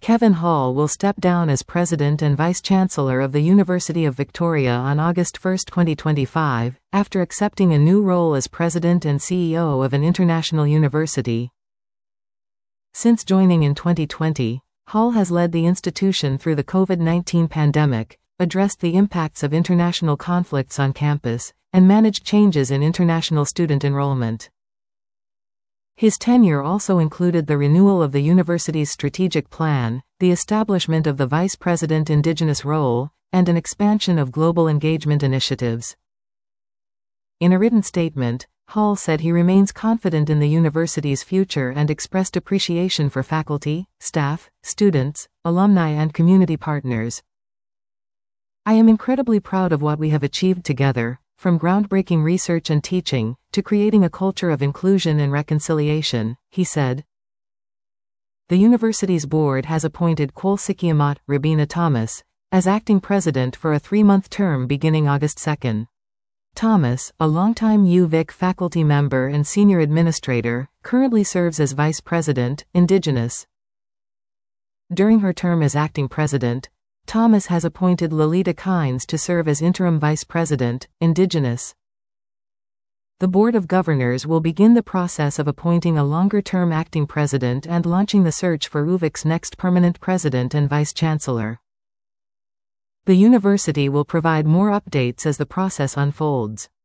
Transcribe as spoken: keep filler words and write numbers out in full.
Kevin Hall will step down as President and Vice-Chancellor of the University of Victoria on August first, twenty twenty-five, after accepting a new role as President and C E O of an international university. Since joining in twenty twenty, Hall has led the institution through the COVID nineteen pandemic, addressed the impacts of international conflicts on campus, and managed changes in international student enrollment. His tenure also included the renewal of the university's strategic plan, the establishment of the Vice President Indigenous role, and an expansion of global engagement initiatives. In a written statement, Hall said he remains confident in the university's future and expressed appreciation for faculty, staff, students, alumni and community partners. "I am incredibly proud of what we have achieved together, from groundbreaking research and teaching, to creating a culture of inclusion and reconciliation," he said. The university's board has appointed Kwolsikiamat Rabina Thomas as acting president for a three-month term beginning August second. Thomas, a longtime U Vic faculty member and senior administrator, currently serves as vice president, Indigenous. During her term as acting president, Thomas has appointed Lolita Kynes to serve as interim vice president, Indigenous. The Board of Governors will begin the process of appointing a longer-term acting president and launching the search for U Vic's next permanent president and vice-chancellor. The university will provide more updates as the process unfolds.